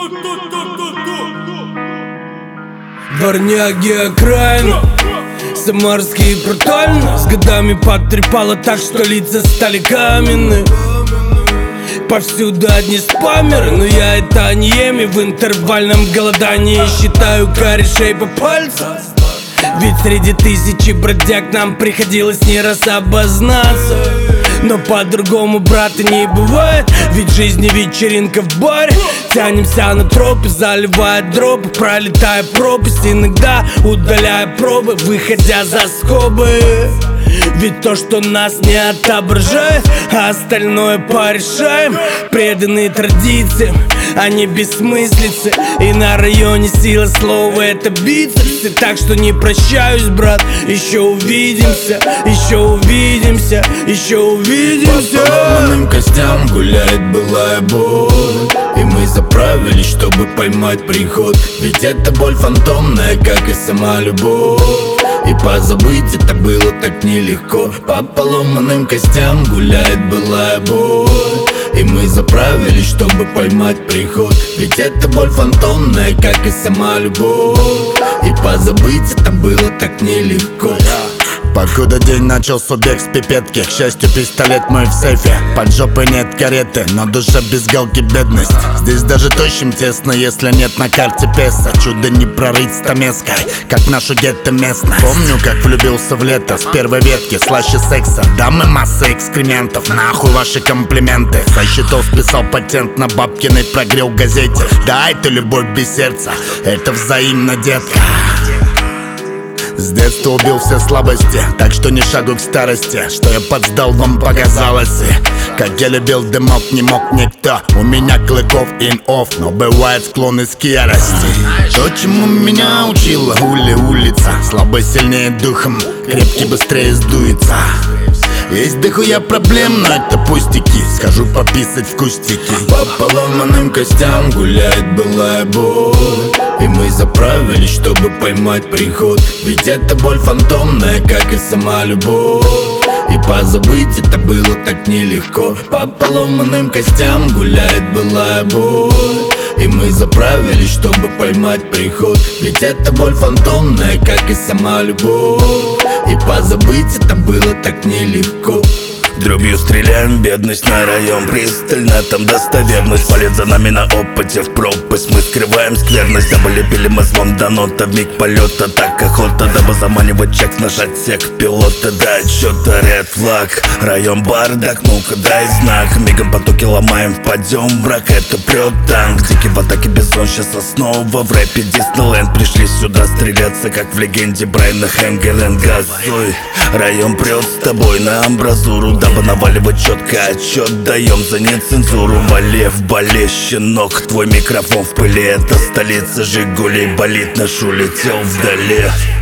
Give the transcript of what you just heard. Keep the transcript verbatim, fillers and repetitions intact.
Дворняги окраин, самарские брутально. С годами потрепало так, что лица стали каменные. Повсюду одни спамеры, но я это не ем. И в интервальном голодании считаю корешей по пальцам. Ведь среди тысячи бродяг нам приходилось не раз обознаться. Но по-другому, брата, не бывает. Ведь жизнь не вечеринка в баре. Тянемся на тропе, заливая дропы, пролетая пропасть, иногда удаляя пробы, выходя за скобы. Ведь то, что нас не отображает, а остальное порешаем. Преданные традициям, а не бессмыслицы. И на районе сила слова — это бицепсы. Так что не прощаюсь, брат, еще увидимся, еще увидимся, еще увидимся. По поломанным костям гуляет былая боль, и мы заправились, чтобы поймать приход. Ведь это боль фантомная, как и сама любовь. И позабыть это было так нелегко. По поломанным костям гуляет былая боль, и мы заправились, чтобы поймать приход. Ведь это боль фантомная, как и сама любовь. И позабыть это было так нелегко. Покуда день начал с убег с пипетки. К счастью, пистолет мой в сейфе. Под жопой нет кареты, но душа без галки бедность. Здесь даже тощим тесно, если нет на карте песо. Чудо не прорыть стамеской, как нашу гетто местно. Помню, как влюбился в лето с первой ветки, слаще секса. Дамы масса экскрементов, нахуй ваши комплименты. Со счетов списал патент на бабкиной прогрел в газете. Да, это любовь без сердца, это взаимно, детка. С детства убил все слабости, так что не шагу к старости. Что я подсдал, вам показалось. И как я любил дымок, не мог никто. У меня клыков ин-офф, но бывает склонность к ярости. То, чему меня учила ули улица. Слабый сильнее духом, крепкий быстрее сдуется. Есть дохуя проблем, но это пустяки. Скажу пописать в кустики. По поломанным костям гуляет былая боль, и мы заправились, чтобы поймать приход. Ведь это боль фантомная, как и сама любовь. И позабыть это было так нелегко. По поломанным костям гуляет былая боль, и мы заправились, чтобы поймать приход. Ведь это боль фантомная, как и сама любовь. И позабыть это было так нелегко. Дробью стреляем, бедность на район пристально, там достоверность. Полет за нами на опыте в пропасть, мы скрываем скверность. Облепили мы звон до нота, в миг полета, так охота, дабы заманивать чек, нажать сек пилота. До отчета ред флаг, район бардак, ну-ка дай знак. Мигом потоки ломаем, впадем в брак, это прет танк. Дикий в атаке бизон, сейчас основа в рэпе Диснейленд. Пришли сюда стреляться, как в легенде Брайана Хэнгелен. Газуй, район прет с тобой на амбразуру, дабы наваливать четко отчет, даем за нецензуру. Вали в бале, щенок, твой микрофон в пыли. Это столица Жигулей болит, наш улетел вдали.